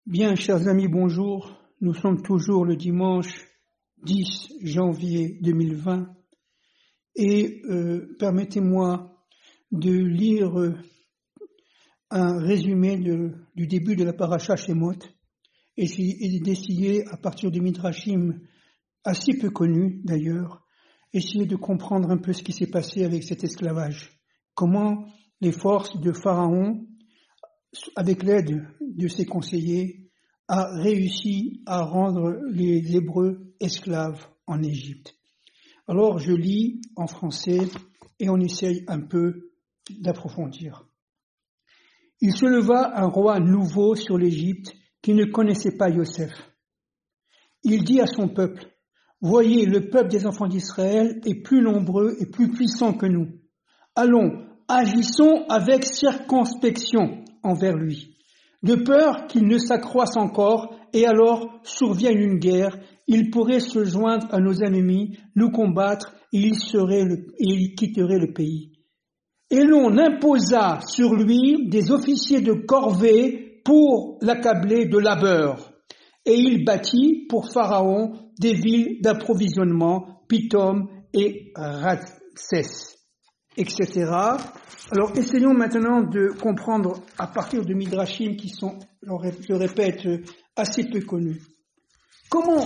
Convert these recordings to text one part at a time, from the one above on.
Bien, chers amis, bonjour. Nous sommes toujours le dimanche 10 janvier 2020 et permettez-moi de lire un résumé du début de la paracha Shemot et d'essayer, à partir du Midrashim assez peu connu d'ailleurs, essayer de comprendre un peu ce qui s'est passé avec cet esclavage. Comment les forces de Pharaon, avec l'aide de ses conseillers, a réussi à rendre les Hébreux esclaves en Égypte. Alors je lis en français et on essaye un peu d'approfondir. Il se leva un roi nouveau sur l'Égypte qui ne connaissait pas Yosef. Il dit à son peuple: voyez, le peuple des enfants d'Israël est plus nombreux et plus puissant que nous. Allons, agissons avec circonspection envers lui, de peur qu'il ne s'accroisse encore, et alors survienne une guerre, il pourrait se joindre à nos ennemis, nous combattre, et il quitterait le pays. Et l'on imposa sur lui des officiers de corvée pour l'accabler de labeur. Et il bâtit pour Pharaon des villes d'approvisionnement, Pithom et Ramsès, etc. Alors, essayons maintenant de comprendre à partir de Midrashim qui sont, je répète, assez peu connus. Comment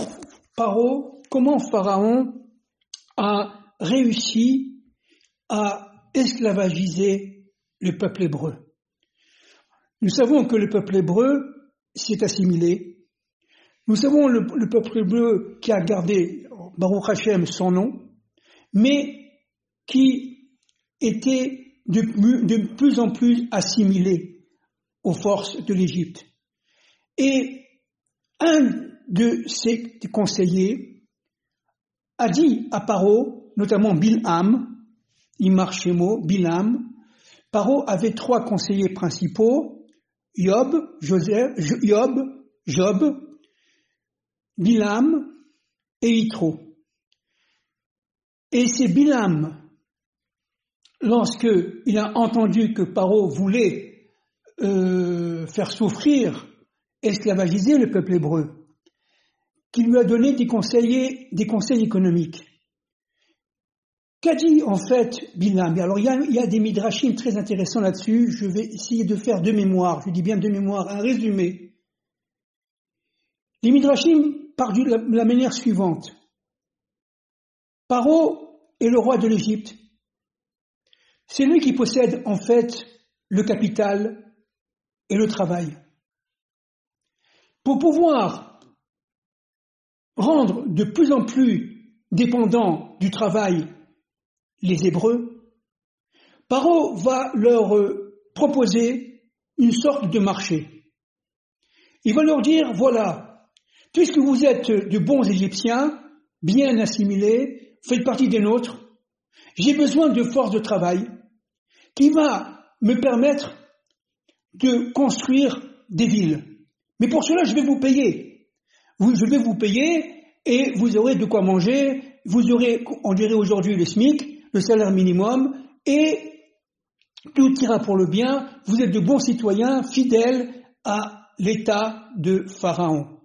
Pharaon a réussi à esclavagiser le peuple hébreu? Nous savons que le peuple hébreu s'est assimilé. Nous savons le peuple hébreu qui a gardé, Baruch Hashem, son nom, mais qui était de plus en plus assimilé aux forces de l'Égypte. Et un de ses conseillers a dit à Paro, notamment Bilham, Paro avait trois conseillers principaux, Job, Bilham et Yitro. Et c'est Bilham, lorsqu'il a entendu que Paro voulait faire souffrir, esclavagiser le peuple hébreu, qui lui a donné des conseils économiques. Qu'a dit en fait Bilham? Alors il y a des midrashim très intéressants là-dessus, je vais essayer de faire de mémoire, je dis bien de mémoire, un résumé. Les midrashim partent de la manière suivante. Paro est le roi de l'Égypte. C'est lui qui possède en fait le capital et le travail. Pour pouvoir rendre de plus en plus dépendants du travail les Hébreux, Paro va leur proposer une sorte de marché. Il va leur dire, voilà, puisque vous êtes de bons Égyptiens, bien assimilés, faites partie des nôtres, j'ai besoin de force de travail qui va me permettre de construire des villes. Mais pour cela, je vais vous payer. Je vais vous payer et vous aurez de quoi manger, vous aurez, on dirait aujourd'hui, le SMIC, le salaire minimum, et tout ira pour le bien, vous êtes de bons citoyens, fidèles à l'état de Pharaon.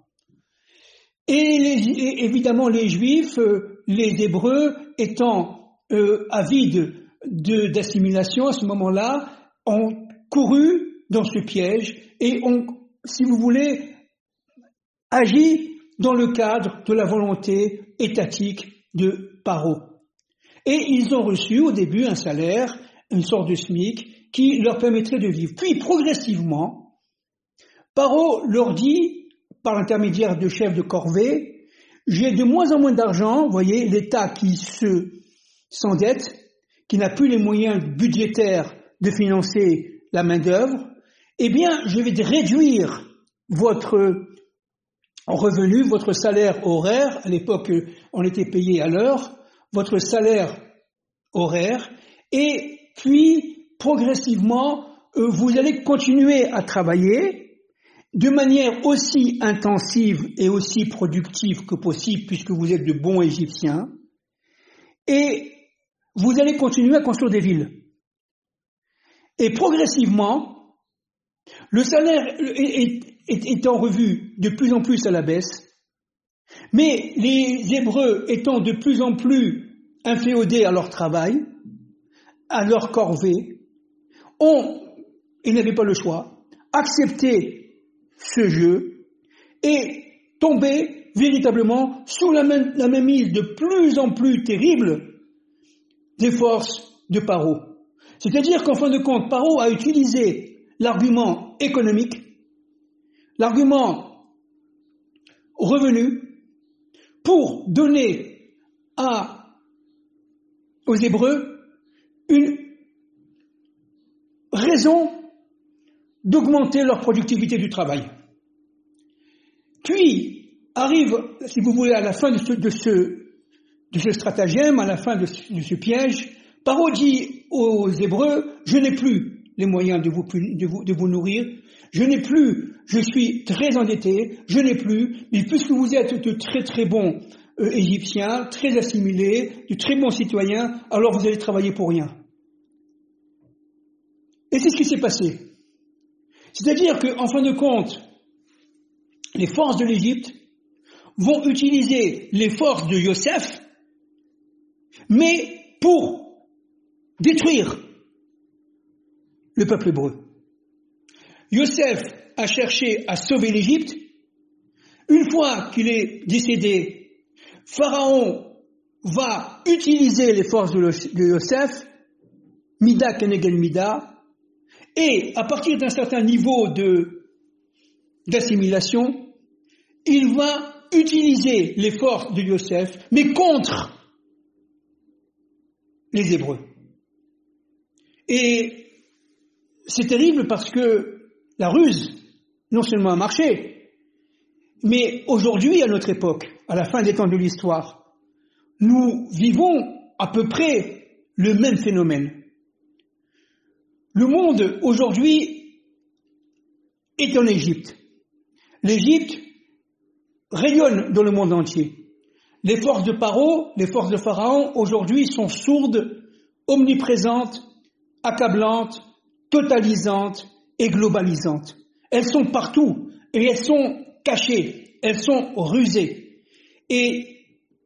Et évidemment, les Juifs, les Hébreux, étant avides d'assimilation à ce moment-là, ont couru dans ce piège et ont, si vous voulez, agi dans le cadre de la volonté étatique de Paro. Et ils ont reçu au début un salaire, une sorte de SMIC, qui leur permettrait de vivre. Puis progressivement, Paro leur dit, par l'intermédiaire de chefs de corvée, j'ai de moins en moins d'argent, vous voyez, l'État qui s'endette, qui n'a plus les moyens budgétaires de financer la main-d'œuvre, eh bien, je vais réduire votre revenu, votre salaire horaire. À l'époque, on était payé à l'heure, votre salaire horaire, et puis, progressivement, vous allez continuer à travailler de manière aussi intensive et aussi productive que possible, puisque vous êtes de bons Égyptiens, et vous allez continuer à construire des villes. Et progressivement, le salaire est en revue de plus en plus à la baisse, mais les Hébreux étant de plus en plus inféodés à leur travail, à leur corvée, ils n'avaient pas le choix, accepté ce jeu et tomber véritablement sous la mainmise de plus en plus terrible des forces de Paro. C'est-à-dire qu'en fin de compte, Paro a utilisé l'argument économique, l'argument revenu, pour donner aux Hébreux une raison d'augmenter leur productivité du travail. Puis arrive, si vous voulez, à la fin de ce stratagème, à la fin de ce piège, Paro dit aux Hébreux, je n'ai plus les moyens de vous nourrir, je suis très endetté, mais puisque vous êtes de très très bons Égyptiens, très assimilés, de très bons citoyens, alors vous allez travailler pour rien. Et c'est ce qui s'est passé. C'est-à-dire qu'en fin de compte, les forces de l'Égypte vont utiliser les forces de Yosef, mais pour détruire le peuple hébreu. Yosef a cherché à sauver l'Égypte. Une fois qu'il est décédé, Pharaon va utiliser les forces de Yosef, Mida keneged Mida, et à partir d'un certain niveau d'assimilation, il va utiliser les forces de Yosef, mais contre les Hébreux. Et c'est terrible parce que la ruse, non seulement a marché, mais aujourd'hui, à notre époque, à la fin des temps de l'histoire, nous vivons à peu près le même phénomène. Le monde, aujourd'hui, est en Égypte. L'Égypte rayonne dans le monde entier. Les forces de Paro, les forces de Pharaon, aujourd'hui, sont sourdes, omniprésentes, accablantes, totalisantes et globalisantes. Elles sont partout et elles sont cachées, elles sont rusées. Et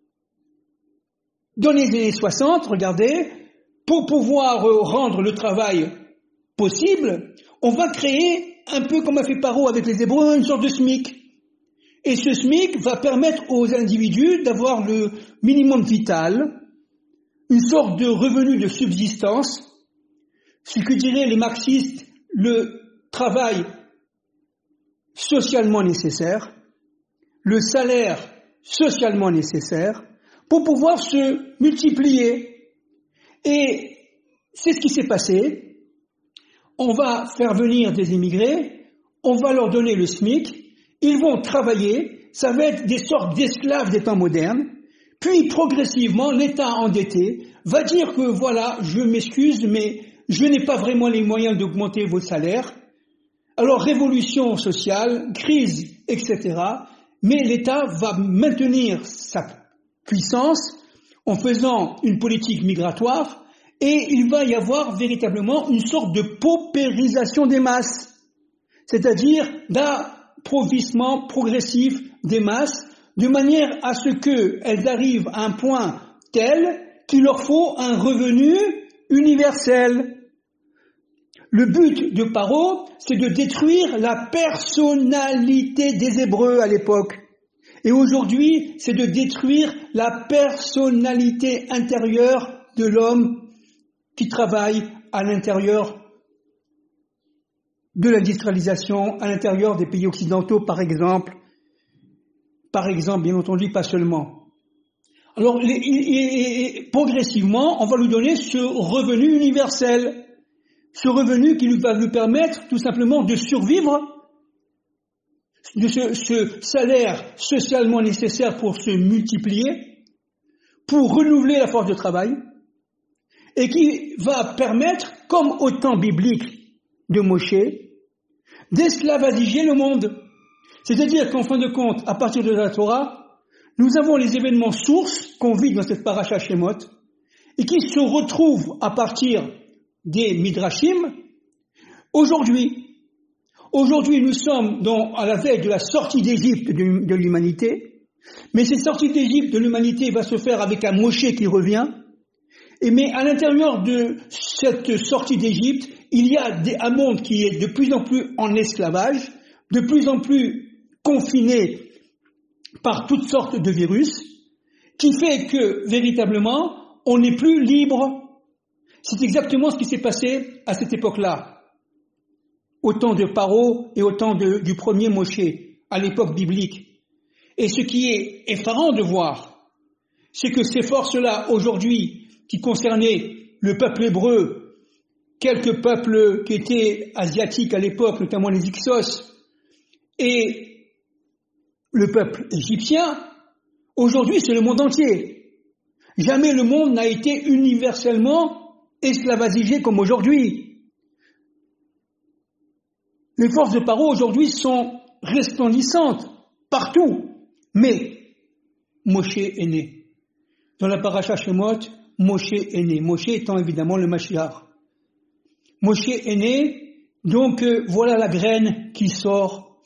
dans les années 60, regardez, pour pouvoir rendre le travail possible, on va créer, un peu comme a fait Paro avec les Hébreux, une sorte de SMIC. Et ce SMIC va permettre aux individus d'avoir le minimum vital, une sorte de revenu de subsistance, ce que diraient les marxistes, le travail socialement nécessaire, le salaire socialement nécessaire, pour pouvoir se multiplier. Et c'est ce qui s'est passé. On va faire venir des immigrés, on va leur donner le SMIC, ils vont travailler, ça va être des sortes d'esclaves des temps modernes, puis progressivement, l'État endetté va dire que voilà, je m'excuse, mais je n'ai pas vraiment les moyens d'augmenter vos salaires. Alors révolution sociale, crise, etc. Mais l'État va maintenir sa puissance en faisant une politique migratoire et il va y avoir véritablement une sorte de paupérisation des masses, c'est-à-dire d'appauvrissement progressif des masses, de manière à ce qu'elles arrivent à un point tel qu'il leur faut un revenu universel. Le but de Paro, c'est de détruire la personnalité des Hébreux à l'époque. Et aujourd'hui, c'est de détruire la personnalité intérieure de l'homme qui travaille à l'intérieur de l'industrialisation, à l'intérieur des pays occidentaux, par exemple, bien entendu, pas seulement. Alors, progressivement, on va lui donner ce revenu universel, ce revenu qui va lui permettre tout simplement de survivre, de ce salaire socialement nécessaire pour se multiplier, pour renouveler la force de travail, et qui va permettre, comme au temps biblique de Moshe, d'esclavagiser le monde. C'est-à-dire qu'en fin de compte, à partir de la Torah, nous avons les événements sources qu'on vit dans cette paracha Shemot, et qui se retrouvent à partir des Midrashim. Aujourd'hui, Aujourd'hui, nous sommes à la veille de la sortie d'Égypte de l'humanité, mais cette sortie d'Égypte de l'humanité va se faire avec un Moshe qui revient. Mais à l'intérieur de cette sortie d'Égypte, il y a un monde qui est de plus en plus en esclavage, de plus en plus confiné par toutes sortes de virus, qui fait que, véritablement, on n'est plus libre. C'est exactement ce qui s'est passé à cette époque-là, au temps de Paro et au temps du premier Moshe, à l'époque biblique. Et ce qui est effarant de voir, c'est que ces forces-là, aujourd'hui, qui concernaient le peuple hébreu, quelques peuples qui étaient asiatiques à l'époque, notamment les Hyksos, et le peuple égyptien, aujourd'hui c'est le monde entier. Jamais le monde n'a été universellement esclavagisé comme aujourd'hui. Les forces de Paro aujourd'hui sont resplendissantes partout, mais Moshe est né. Dans la paracha Shemot, Moshe est né. Moshe étant évidemment le Mashiach. Moshe est né, donc voilà la graine qui sort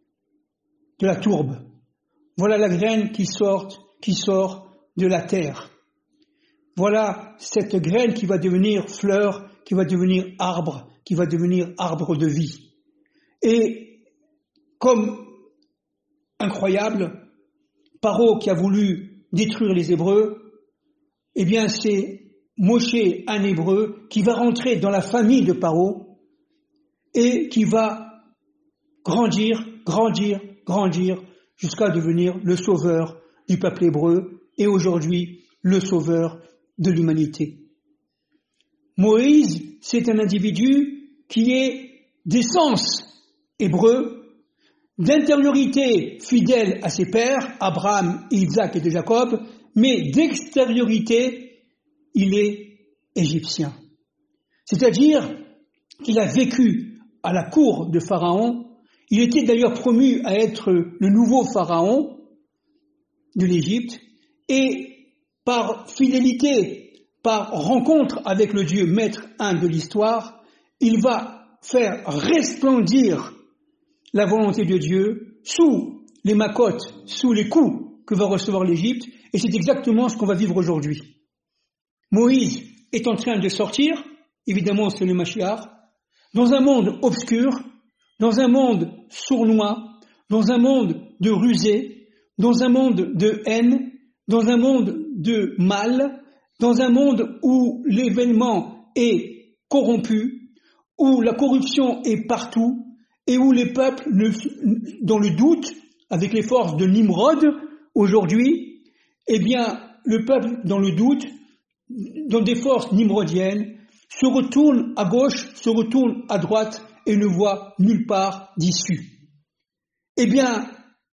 de la tourbe. Voilà la graine qui sort de la terre. Voilà cette graine qui va devenir fleur, qui va devenir arbre de vie. Et comme incroyable, Paro qui a voulu détruire les Hébreux, eh bien c'est Moshe, un Hébreu, qui va rentrer dans la famille de Paro et qui va grandir jusqu'à devenir le sauveur du peuple hébreu et aujourd'hui le sauveur de l'humanité. Moïse, c'est un individu qui est d'essence hébreu, d'intériorité fidèle à ses pères, Abraham, Isaac et Jacob, mais d'extériorité, il est égyptien. C'est-à-dire qu'il a vécu à la cour de Pharaon. Il était d'ailleurs promu à être le nouveau Pharaon de l'Égypte et par fidélité, par rencontre avec le Dieu maître un de l'histoire, il va faire resplendir la volonté de Dieu sous les macotes, sous les coups que va recevoir l'Égypte, et c'est exactement ce qu'on va vivre aujourd'hui. Moïse est en train de sortir, évidemment c'est le Mashiach, dans un monde obscur, dans un monde sournois, dans un monde de rusés, dans un monde de haine, dans un monde de mal, dans un monde où l'événement est corrompu, où la corruption est partout, et où les peuples, dans le doute, avec les forces de Nimrod, aujourd'hui, eh bien, le peuple, dans le doute, dans des forces nimrodiennes, se retourne à gauche, se retourne à droite, et ne voit nulle part d'issue. Eh bien,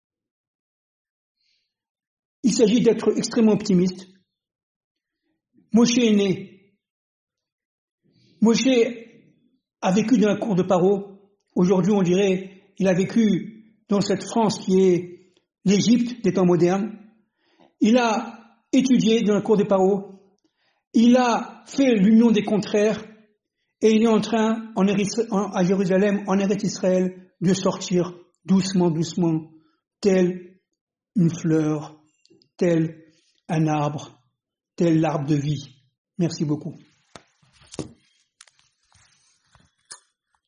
il s'agit d'être extrêmement optimiste. Moshe est né. Moshe a vécu dans la cour de Paro. Aujourd'hui, on dirait, il a vécu dans cette France qui est l'Égypte des temps modernes. Il a étudié dans la cour de Paro. Il a fait l'union des contraires. Et il est en train, à Jérusalem, en Eretz Israël, de sortir doucement, tel une fleur, tel un arbre, tel l'arbre de vie. Merci beaucoup.